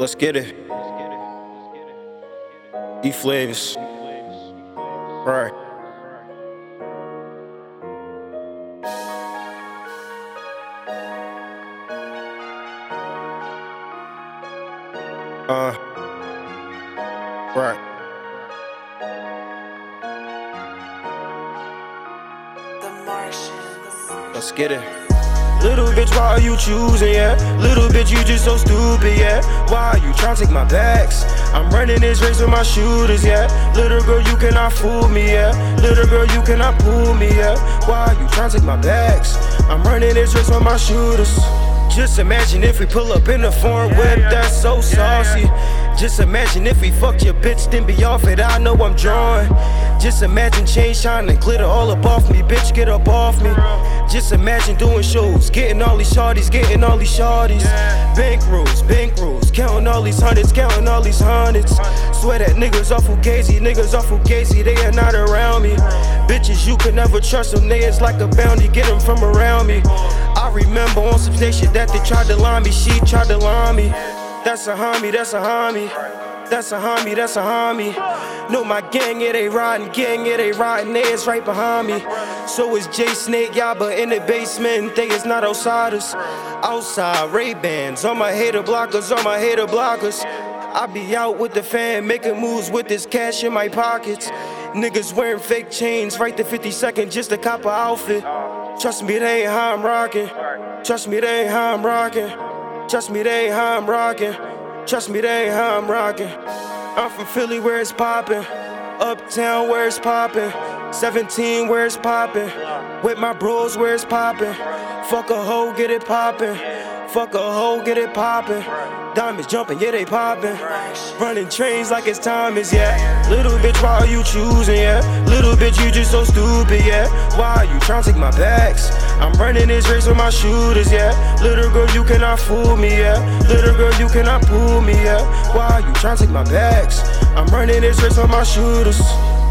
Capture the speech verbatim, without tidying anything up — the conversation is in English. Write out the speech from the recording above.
Let's get it. E Flavors. Right. Uh. Right. The Martians. Let's get it. Little bitch, why are you choosing, yeah? Little bitch, you just so stupid, yeah? Why are you trying to take my bags? I'm running this race with my shooters, yeah? Little girl, you cannot fool me, yeah? Little girl, you cannot pull me, yeah? Why are you trying to take my bags? I'm running this race with my shooters. Just imagine if we pull up in a foreign whip that's so saucy. Just imagine if we fucked your bitch, then be off it, I know I'm drawing. Just imagine chain shining, glitter all up off me, bitch, get up off me. Just imagine doing shows, getting all these shawties, getting all these shawties. Bank rolls, bank rolls, counting all these hundreds, counting all these hundreds. Swear that niggas off Fugazi, niggas off Fugazi, they are not around me. Bitches, you can never trust them, they is like a bounty, get them from around me. I remember on some station that they tried to line me, she tried to line me. That's a homie, that's a homie. That's a homie, that's a homie. No, my gang, it ain't riding, gang, it ain't riding, they is right behind me. So is J Snake, Yaba in the basement, they is not outsiders. Outside, Ray-Bans, all my hater blockers, all my hater blockers. I be out with the fam, making moves with this cash in my pockets. Niggas wearing fake chains, right to fifty seconds just to cop a outfit. Trust me, they ain't how I'm rocking. Trust me, they ain't how I'm rocking. Trust me, they ain't how I'm rocking. Trust me, they ain't how I'm rocking. I'm from Philly where it's poppin', Uptown where it's poppin', seventeen where it's poppin', with my bros where it's poppin'. Fuck a hoe, get it poppin'. Fuck a hoe, get it poppin'. Diamonds jumping, yeah, they poppin'. Running trains like it's Thomas, yeah. Little bitch, why are you choosing, yeah? Little bitch, you just so stupid, yeah. Why are you trying to take my bags? I'm running this race with my shooters, yeah. Little girl, you cannot fool me, yeah. Little girl, you cannot pull me, yeah. Why are you trying to take my bags? I'm running this race with my shooters.